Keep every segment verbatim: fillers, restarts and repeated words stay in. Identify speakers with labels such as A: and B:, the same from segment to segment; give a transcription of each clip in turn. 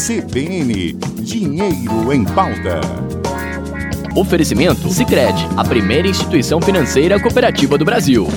A: C B N, Dinheiro em Pauta.
B: Oferecimento Sicredi, a primeira instituição financeira cooperativa do Brasil.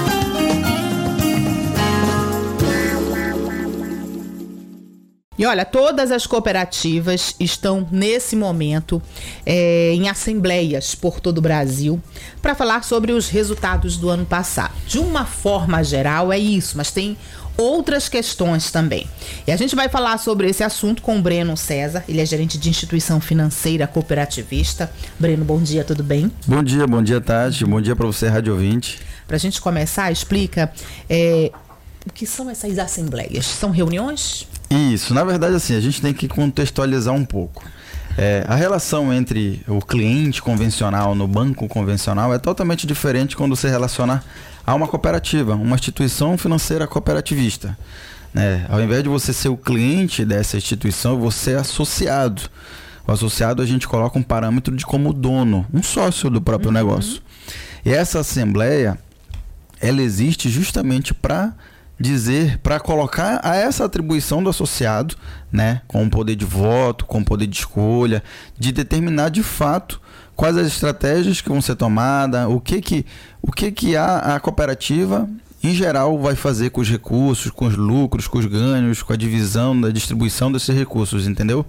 C: E olha, todas as cooperativas estão nesse momento é, em assembleias por todo o Brasil para falar sobre os resultados do ano passado. De uma forma geral é isso, mas tem outras questões também. E a gente vai falar sobre esse assunto com o Breno César, ele é gerente de instituição financeira cooperativista. Breno, bom dia, tudo bem?
D: Bom dia, bom dia, Tati, bom dia para você, rádio ouvinte.
C: Para a gente começar, explica é, o que são essas assembleias? São reuniões?
D: Isso, na verdade assim, a gente tem que contextualizar um pouco. É, a relação entre o cliente convencional no banco convencional é totalmente diferente quando você relaciona a uma cooperativa, uma instituição financeira cooperativista. Né? Ao invés de você ser o cliente dessa instituição, você é associado. O associado a gente coloca um parâmetro de como dono, um sócio do próprio uhum. negócio. E essa assembleia, ela existe justamente para dizer, para colocar a essa atribuição do associado, né, com o poder de voto, com o poder de escolha, de determinar de fato quais as estratégias que vão ser tomadas, o que que, o que, que a, a cooperativa, em geral, vai fazer com os recursos, com os lucros, com os ganhos, com a divisão, da distribuição desses recursos, entendeu?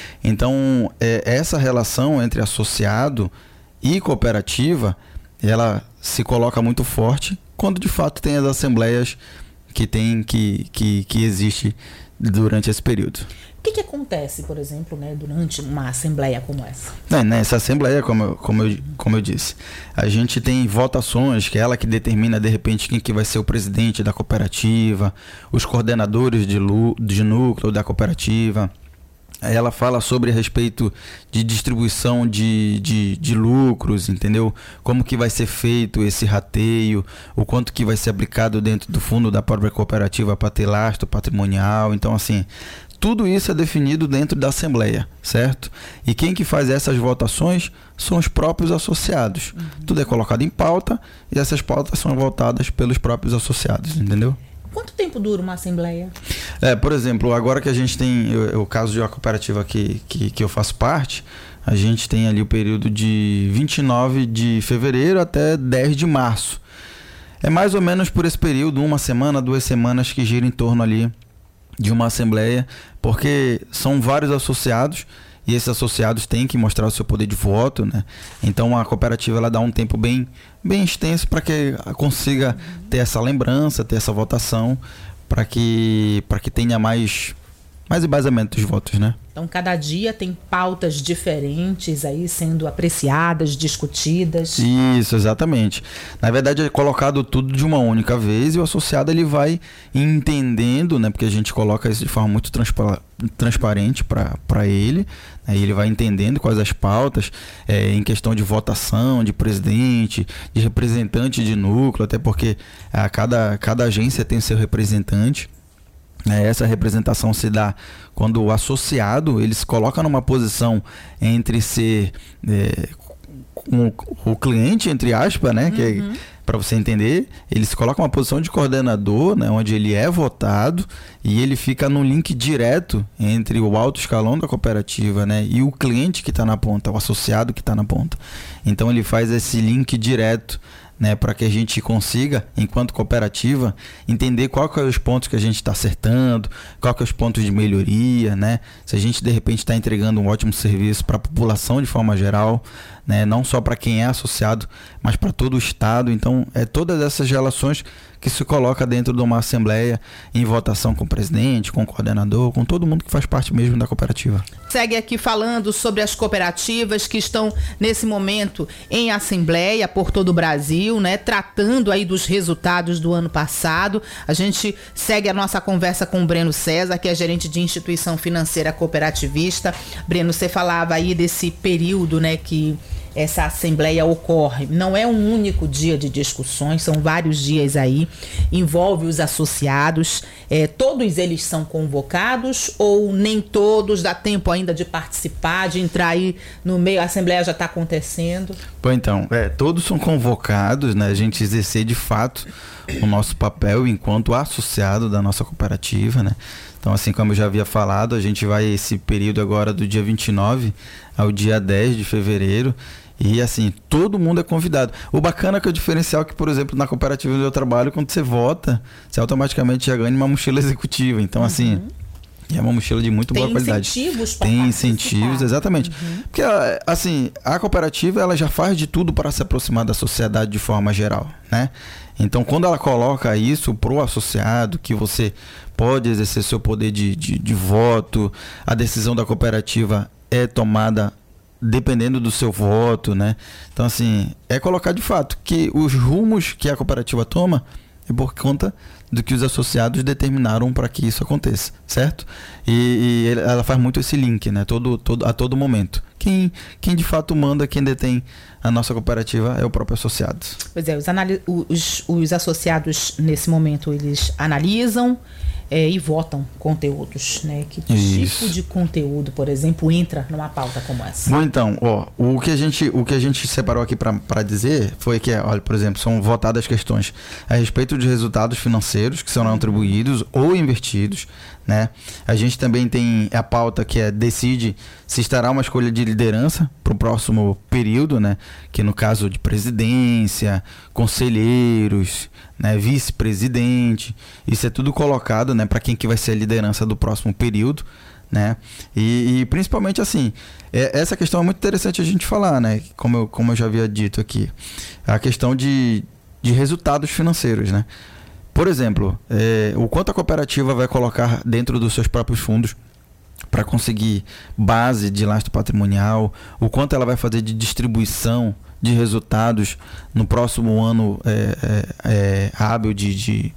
D: Então, é, essa relação entre associado e cooperativa, ela se coloca muito forte quando de fato tem as assembleias que tem que, que, que existe durante esse período.
C: O que, que acontece, por exemplo, né, durante uma assembleia como essa?
D: É, nessa assembleia, como eu, como, eu, como eu disse, a gente tem votações, que é ela que determina de repente quem que vai ser o presidente da cooperativa, os coordenadores de, de núcleo da cooperativa. Ela fala sobre a respeito de distribuição de, de, de lucros, entendeu? Como que vai ser feito esse rateio, o quanto que vai ser aplicado dentro do fundo da própria cooperativa para ter lastro patrimonial. Então, assim, tudo isso é definido dentro da assembleia, certo? E quem que faz essas votações são os próprios associados. Uhum. Tudo é colocado em pauta e essas pautas são votadas pelos próprios associados, entendeu?
C: Quanto tempo dura uma assembleia?
D: É, por exemplo, agora que a gente tem o, o caso de uma cooperativa que, que, que eu faço parte, a gente tem ali o período de vinte e nove de fevereiro até dez de março. É mais ou menos por esse período, uma semana, duas semanas que gira em torno ali de uma assembleia, porque são vários associados e esses associados têm que mostrar o seu poder de voto, né? Então a cooperativa ela dá um tempo bem, bem extenso para que consiga ter essa lembrança, ter essa votação, para que, para que tenha mais, mais embasamento dos votos, né?
C: Então cada dia tem pautas diferentes aí sendo apreciadas, discutidas.
D: Isso, exatamente. Na verdade é colocado tudo de uma única vez e o associado ele vai entendendo, né? Porque a gente coloca isso de forma muito transpa- transparente para ele, né? E ele vai entendendo quais as pautas é, em questão de votação, de presidente, de representante de núcleo, até porque a cada, cada agência tem seu representante. Essa representação se dá quando o associado ele se coloca numa posição entre ser é, um, o cliente, entre aspas, né? Uhum. Que é, para você entender, ele se coloca numa posição de coordenador, né? Onde ele é votado e ele fica no link direto entre o alto escalão da cooperativa, né? E o cliente que está na ponta, o associado que está na ponta. Então ele faz esse link direto, né, para que a gente consiga, enquanto cooperativa, entender qual que é os pontos que a gente está acertando, qual que é os pontos de melhoria, né? Se a gente de repente está entregando um ótimo serviço para a população de forma geral, né, não só para quem é associado, mas para todo o estado. Então, é todas essas relações que se coloca dentro de uma assembleia em votação com o presidente, com o coordenador, com todo mundo que faz parte mesmo da cooperativa.
C: Segue aqui falando sobre as cooperativas que estão nesse momento em assembleia por todo o Brasil, né, tratando aí dos resultados do ano passado. A gente segue a nossa conversa com o Breno César, que é gerente de instituição financeira cooperativista. Breno, você falava aí desse período, né, que essa assembleia ocorre. Não é um único dia de discussões, são vários dias aí, envolve os associados, é, todos eles são convocados ou nem todos, dá tempo ainda de participar, de entrar aí no meio, a assembleia já está acontecendo?
D: Pois então, é, todos são convocados, né, a gente exercer de fato o nosso papel enquanto associado da nossa cooperativa, né? Então, assim como eu já havia falado, a gente vai esse período agora do dia vinte e nove ao dia dez de fevereiro. E assim, todo mundo é convidado. O bacana é que o diferencial é que, por exemplo, na cooperativa onde eu trabalho, quando você vota, você automaticamente já ganha uma mochila executiva. Então, uhum. assim, é uma mochila de muito
C: Tem
D: boa qualidade.
C: Incentivos para
D: Tem incentivos, exatamente. Uhum. Porque, assim, a cooperativa, ela já faz de tudo para se aproximar da sociedade de forma geral, né? Então, quando ela coloca isso pro associado, que você pode exercer seu poder de, de, de voto, a decisão da cooperativa é tomada dependendo do seu voto, né? Então, assim, é colocar de fato que os rumos que a cooperativa toma é por conta do que os associados determinaram para que isso aconteça, certo? E, e ela faz muito esse link, né? Todo, todo, a todo momento. Quem, quem de fato manda, quem detém a nossa cooperativa é o próprio associado.
C: Pois é, os, anali- os, os associados, nesse momento, eles analisam é, e votam conteúdos, né? Que
D: Isso.
C: tipo de conteúdo, por exemplo, entra numa pauta como essa?
D: Bom, então, ó, o que a gente, o que a gente separou aqui para dizer foi que, olha, por exemplo, são votadas questões a respeito de resultados financeiros que serão atribuídos ou invertidos, né? A gente também tem a pauta que é decide se estará uma escolha de liderança para o próximo período, né? Que no caso de presidência, conselheiros, né? Vice-presidente, isso é tudo colocado, né? Para quem que vai ser a liderança do próximo período, né? E, e principalmente assim, é, essa questão é muito interessante a gente falar, né? Como eu, como eu já havia dito aqui, a questão de, de resultados financeiros, né? Por exemplo, é, o quanto a cooperativa vai colocar dentro dos seus próprios fundos para conseguir base de lastro patrimonial, o quanto ela vai fazer de distribuição de resultados no próximo ano é, é, é, hábil de, de,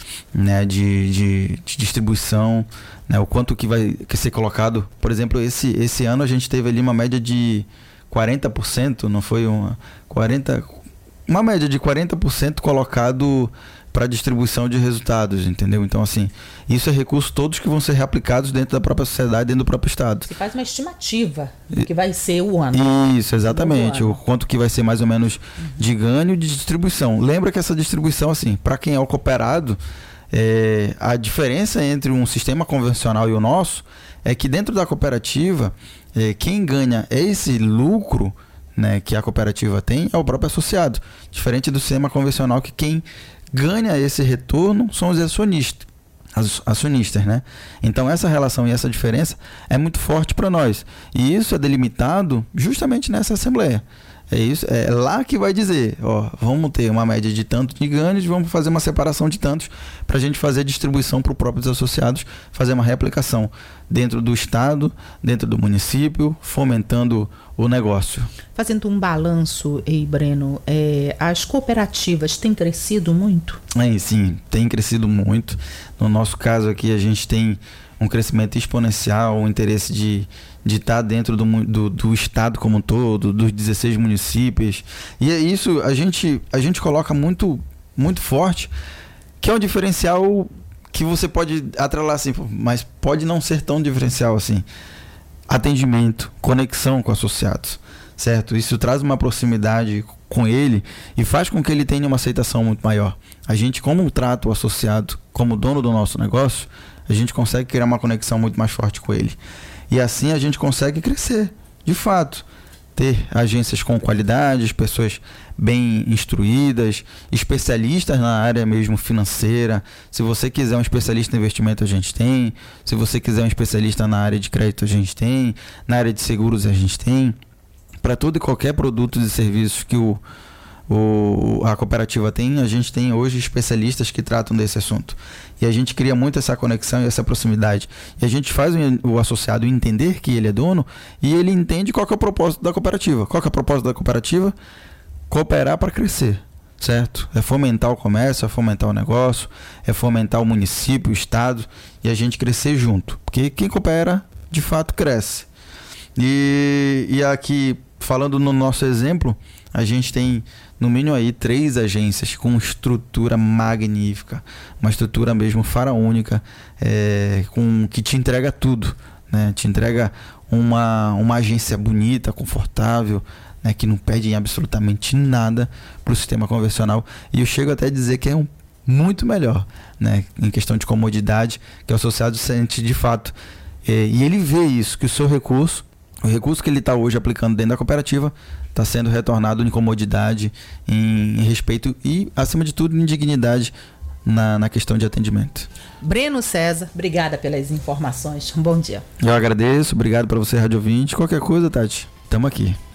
D: né, de, de, de distribuição, né, o quanto que vai que ser colocado. Por exemplo, esse, esse ano a gente teve ali uma média de quarenta por cento, não foi uma, quarenta, uma média de quarenta por cento colocado para distribuição de resultados, entendeu? Então, assim, isso é recurso todos que vão ser reaplicados dentro da própria sociedade, dentro do próprio Estado.
C: Você faz uma estimativa do que vai ser o ano.
D: Isso, exatamente. O quanto que vai ser mais ou menos uhum. de ganho e de distribuição. Lembra que essa distribuição, assim, para quem é o cooperado, é, a diferença entre um sistema convencional e o nosso é que dentro da cooperativa, é, quem ganha esse lucro, né, que a cooperativa tem é o próprio associado. Diferente do sistema convencional, que quem ganha esse retorno são os acionistas, acionistas, né? Então essa relação e essa diferença é muito forte para nós. E isso é delimitado justamente nessa assembleia. É isso, é lá que vai dizer, ó, vamos ter uma média de tanto de ganhos, vamos fazer uma separação de tantos para a gente fazer a distribuição para os próprios associados, fazer uma reaplicação dentro do estado, dentro do município, fomentando o negócio.
C: Fazendo um balanço, ei, Breno, é, as cooperativas têm crescido muito?
D: É, sim, tem crescido muito. No nosso caso aqui, a gente tem um crescimento exponencial, um interesse de de estar dentro do, do, do estado como um todo, dos dezesseis municípios. E é isso, a gente, a gente coloca muito, muito forte, que é um diferencial que você pode atrelar assim, mas pode não ser tão diferencial assim. Atendimento, conexão com associados, certo? Isso traz uma proximidade com ele e faz com que ele tenha uma aceitação muito maior. A gente, como trata o associado como dono do nosso negócio, a gente consegue criar uma conexão muito mais forte com ele. E assim a gente consegue crescer, de fato. Ter agências com qualidade, pessoas bem instruídas, especialistas na área mesmo financeira. Se você quiser um especialista em investimento, a gente tem. Se você quiser um especialista na área de crédito, a gente tem. Na área de seguros, a gente tem. Para todo e qualquer produto e serviços que o, o, a cooperativa tem, a gente tem hoje especialistas que tratam desse assunto. E a gente cria muito essa conexão e essa proximidade. E a gente faz o associado entender que ele é dono e ele entende qual que é o propósito da cooperativa. Qual que é o propósito da cooperativa? Cooperar para crescer, certo? É fomentar o comércio, é fomentar o negócio, é fomentar o município, o estado e a gente crescer junto. Porque quem coopera, de fato, cresce. E, e aqui, falando no nosso exemplo, a gente tem no mínimo aí três agências com estrutura magnífica, uma estrutura mesmo faraônica, é, com, que te entrega tudo, né? Te entrega uma, uma agência bonita, confortável, né? Que não pede absolutamente nada para o sistema convencional. E eu chego até a dizer que é um, muito melhor, né? Em questão de comodidade, que o associado sente de fato. É, e ele vê isso, que o seu recurso, o recurso que ele está hoje aplicando dentro da cooperativa, está sendo retornado em comodidade, em, em respeito e, acima de tudo, em dignidade na, na questão de atendimento.
C: Breno César, obrigada pelas informações. Um bom dia.
D: Eu agradeço, obrigado para você, Rádio ouvinte. Qualquer coisa, Tati, estamos aqui.